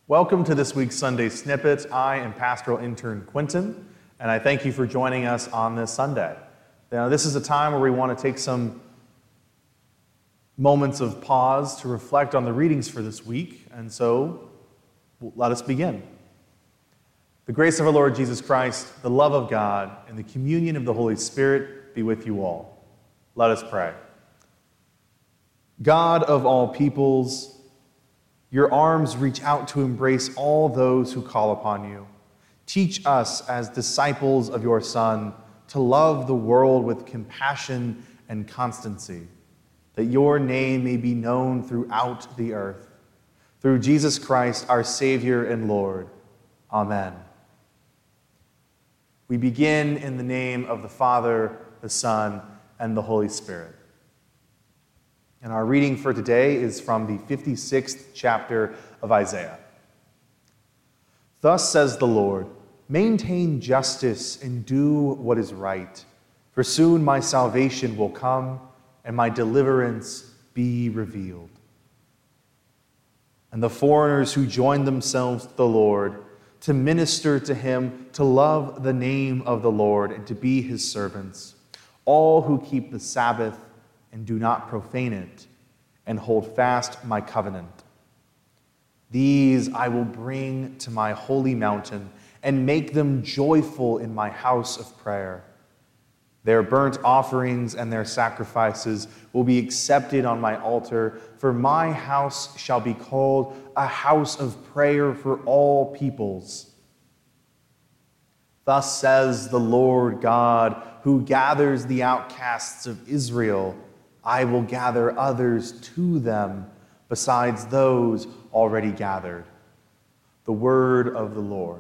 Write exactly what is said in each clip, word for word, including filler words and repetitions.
Welcome to this week's Sunday Snippet. I am pastoral intern Quentin, and I thank you for joining us on this Sunday. Now, this is a time where we want to take some moments of pause to reflect on the readings for this week, and so let us begin. The grace of our Lord Jesus Christ, the love of God, and the communion of the Holy Spirit be with you all. Let us pray. God of all peoples, your arms reach out to embrace all those who call upon you. Teach us as disciples of your Son to love the world with compassion and constancy, that your name may be known throughout the earth. Through Jesus Christ, our Savior and Lord. Amen. We begin in the name of the Father, the Son, and the Holy Spirit. And our reading for today is from the fifty-sixth chapter of Isaiah. Thus says the Lord, maintain justice and do what is right, for soon my salvation will come and my deliverance be revealed. And the foreigners who join themselves to the Lord, to minister to him, to love the name of the Lord, and to be his servants, all who keep the Sabbath and do not profane it, and hold fast my covenant. These I will bring to my holy mountain, and make them joyful in my house of prayer. Their burnt offerings and their sacrifices will be accepted on my altar, for my house shall be called a house of prayer for all peoples. Thus says the Lord God, who gathers the outcasts of Israel. I will gather others to them besides those already gathered. The word of the Lord.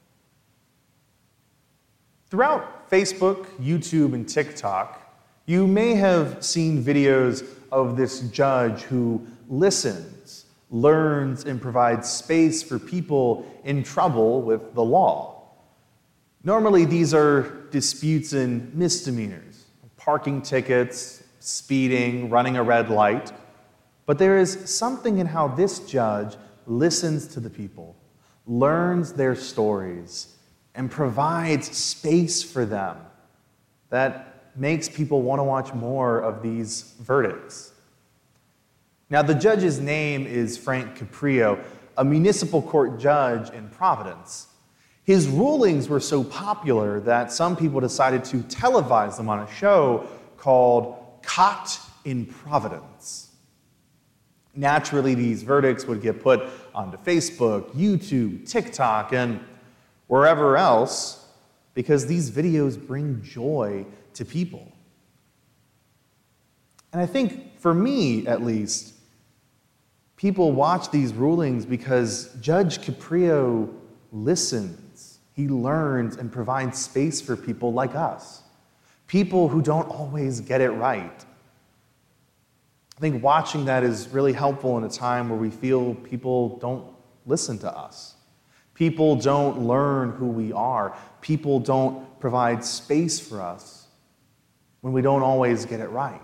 Throughout Facebook, YouTube, and TikTok, you may have seen videos of this judge who listens, learns, and provides space for people in trouble with the law. Normally, these are disputes and misdemeanors, parking tickets, speeding, running a red light. But there is something in how this judge listens to the people, learns their stories, and provides space for them that makes people want to watch more of these verdicts. Now, the judge's name is Frank Caprio, a municipal court judge in Providence. His rulings were so popular that some people decided to televise them on a show called Caught in Providence. Naturally, these verdicts would get put onto Facebook, YouTube, TikTok, and wherever else, because these videos bring joy to people. And I think, for me at least, people watch these rulings because Judge Caprio listens. He learns and provides space for people like us. People who don't always get it right. I think watching that is really helpful in a time where we feel people don't listen to us. People don't learn who we are. People don't provide space for us when we don't always get it right.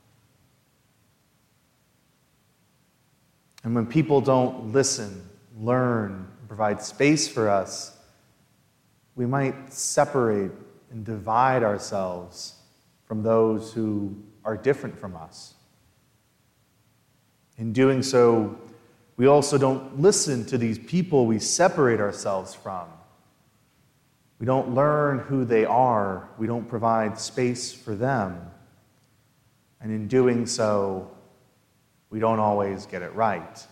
And when people don't listen, learn, provide space for us, we might separate and divide ourselves from those who are different from us. In doing so, we also don't listen to these people we separate ourselves from. We don't learn who they are. We don't provide space for them. And in doing so, we don't always get it right.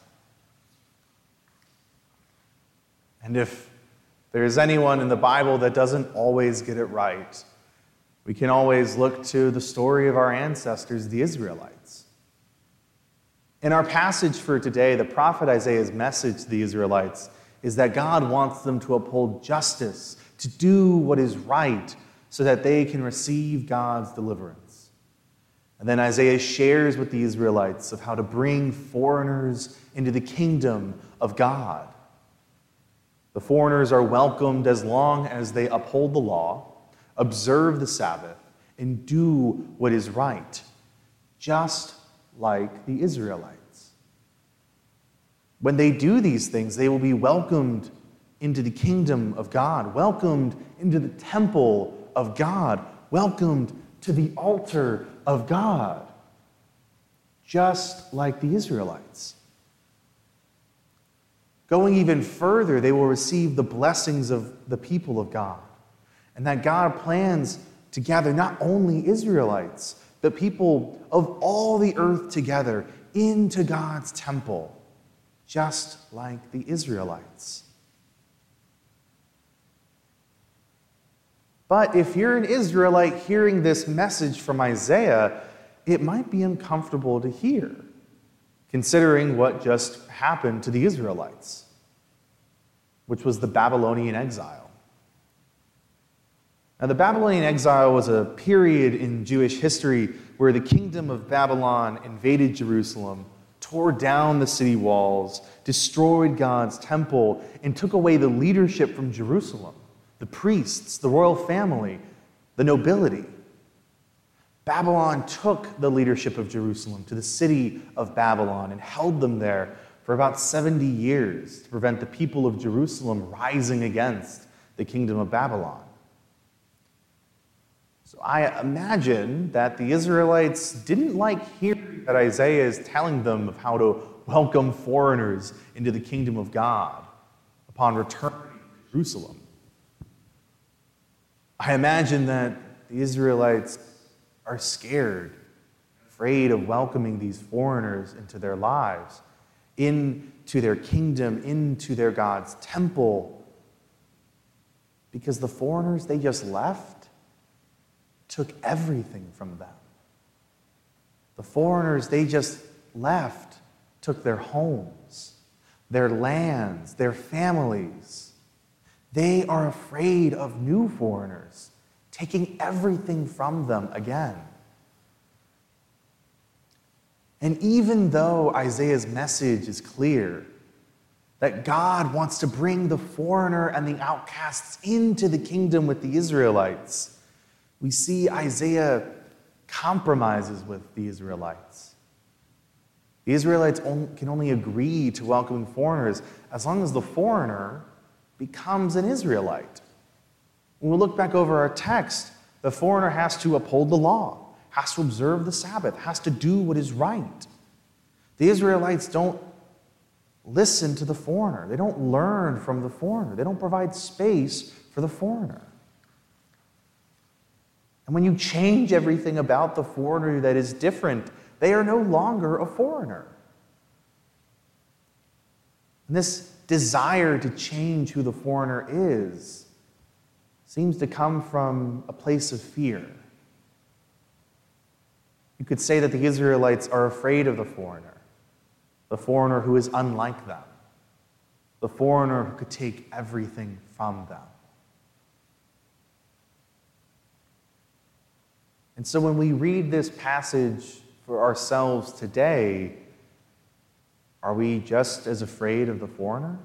And if there is anyone in the Bible that doesn't always get it right, we can always look to the story of our ancestors, the Israelites. In our passage for today, the prophet Isaiah's message to the Israelites is that God wants them to uphold justice, to do what is right, so that they can receive God's deliverance. And then Isaiah shares with the Israelites of how to bring foreigners into the kingdom of God. The foreigners are welcomed as long as they uphold the law, observe the Sabbath, and do what is right, just like the Israelites. When they do these things, they will be welcomed into the kingdom of God, welcomed into the temple of God, welcomed to the altar of God, just like the Israelites. Going even further, they will receive the blessings of the people of God, and that God plans to gather not only Israelites, but people of all the earth together into God's temple, just like the Israelites. But if you're an Israelite hearing this message from Isaiah, it might be uncomfortable to hear, considering what just happened to the Israelites, which was the Babylonian exile. Now, the Babylonian exile was a period in Jewish history where the kingdom of Babylon invaded Jerusalem, tore down the city walls, destroyed God's temple, and took away the leadership from Jerusalem, the priests, the royal family, the nobility. Babylon took the leadership of Jerusalem to the city of Babylon and held them there for about seventy years to prevent the people of Jerusalem rising against the kingdom of Babylon. So I imagine that the Israelites didn't like hearing that Isaiah is telling them of how to welcome foreigners into the kingdom of God upon returning to Jerusalem. I imagine that the Israelites are scared, afraid of welcoming these foreigners into their lives, into their kingdom, into their God's temple, because the foreigners they just left took everything from them. The foreigners they just left took their homes, their lands, their families. They are afraid of new foreigners taking everything from them again. And even though Isaiah's message is clear, that God wants to bring the foreigner and the outcasts into the kingdom with the Israelites, we see Isaiah compromises with the Israelites. The Israelites can only agree to welcoming foreigners as long as the foreigner becomes an Israelite. When we look back over our text, the foreigner has to uphold the law, has to observe the Sabbath, has to do what is right. The Israelites don't listen to the foreigner. They don't learn from the foreigner. They don't provide space for the foreigner. And when you change everything about the foreigner that is different, they are no longer a foreigner. And this desire to change who the foreigner is seems to come from a place of fear. You could say that the Israelites are afraid of the foreigner, the foreigner who is unlike them, the foreigner who could take everything from them. And so when we read this passage for ourselves today, are we just as afraid of the foreigner?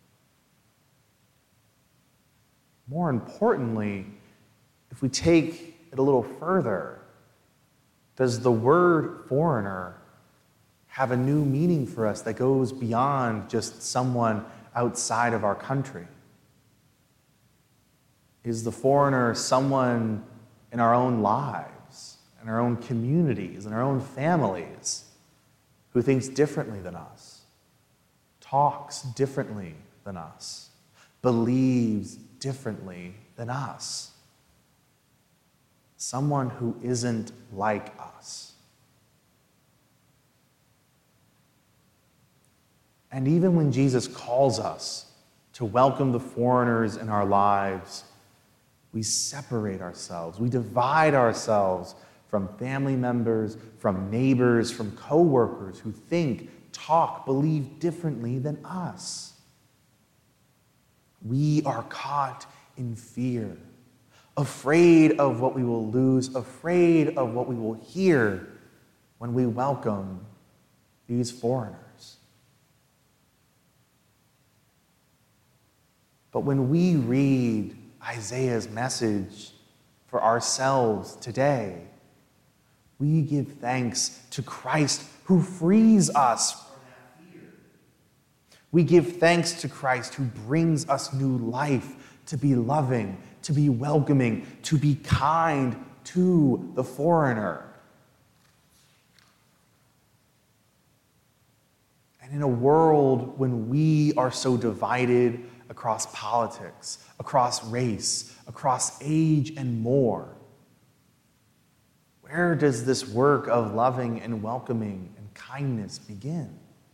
More importantly, if we take it a little further, does the word foreigner have a new meaning for us that goes beyond just someone outside of our country? Is the foreigner someone in our own lives, in our own communities, in our own families, who thinks differently than us, talks differently than us, believes differently than us? Someone who isn't like us. And even when Jesus calls us to welcome the foreigners in our lives, we separate ourselves, we divide ourselves from family members, from neighbors, from co-workers who think, talk, believe differently than us. We are caught in fear, afraid of what we will lose, afraid of what we will hear when we welcome these foreigners. But when we read Isaiah's message for ourselves today, we give thanks to Christ who frees us from that fear. We give thanks to Christ who brings us new life, to be loving, to be welcoming, to be kind to the foreigner. And in a world when we are so divided across politics, across race, across age, and more, where does this work of loving and welcoming and kindness begin?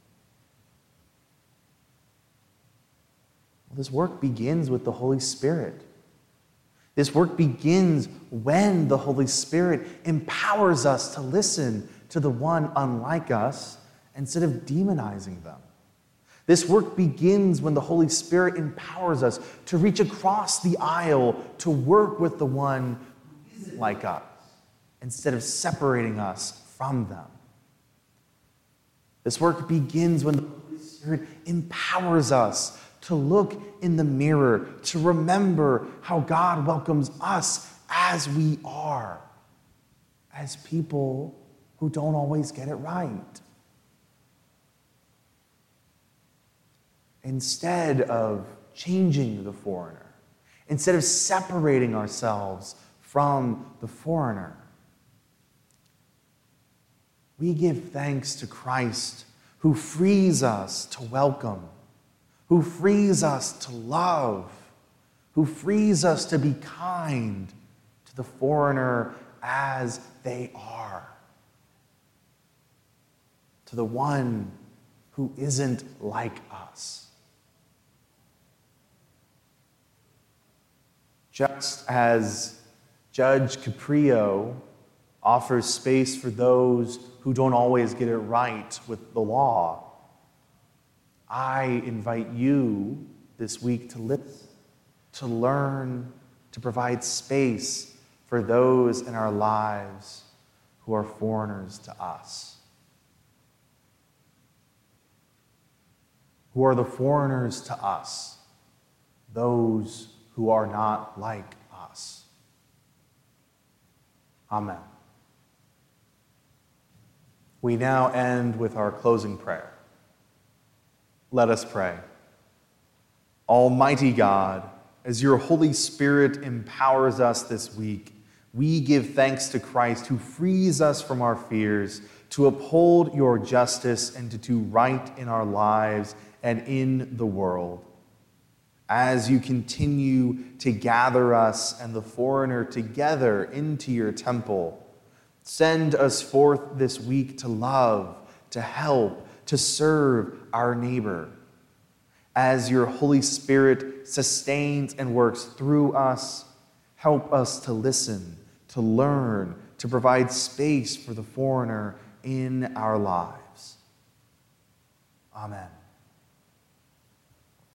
Well, this work begins with the Holy Spirit. This work begins when the Holy Spirit empowers us to listen to the one unlike us instead of demonizing them. This work begins when the Holy Spirit empowers us to reach across the aisle to work with the one who isn't like us, instead of separating us from them. This work begins when the Holy Spirit empowers us to look in the mirror, to remember how God welcomes us as we are, as people who don't always get it right. Instead of changing the foreigner, instead of separating ourselves from the foreigner, we give thanks to Christ who frees us to welcome, who frees us to love, who frees us to be kind to the foreigner as they are, to the one who isn't like us. Just as Judge Caprio offers space for those who don't always get it right with the law, I invite you this week to listen, to learn, to provide space for those in our lives who are foreigners to us. Who are the foreigners to us? Those who are not like us. Amen. We now end with our closing prayer. Let us pray. Almighty God, as your Holy Spirit empowers us this week, we give thanks to Christ who frees us from our fears to uphold your justice and to do right in our lives and in the world. As you continue to gather us and the foreigner together into your temple, send us forth this week to love, to help, to serve our neighbor. As your Holy Spirit sustains and works through us, help us to listen, to learn, to provide space for the foreigner in our lives. Amen.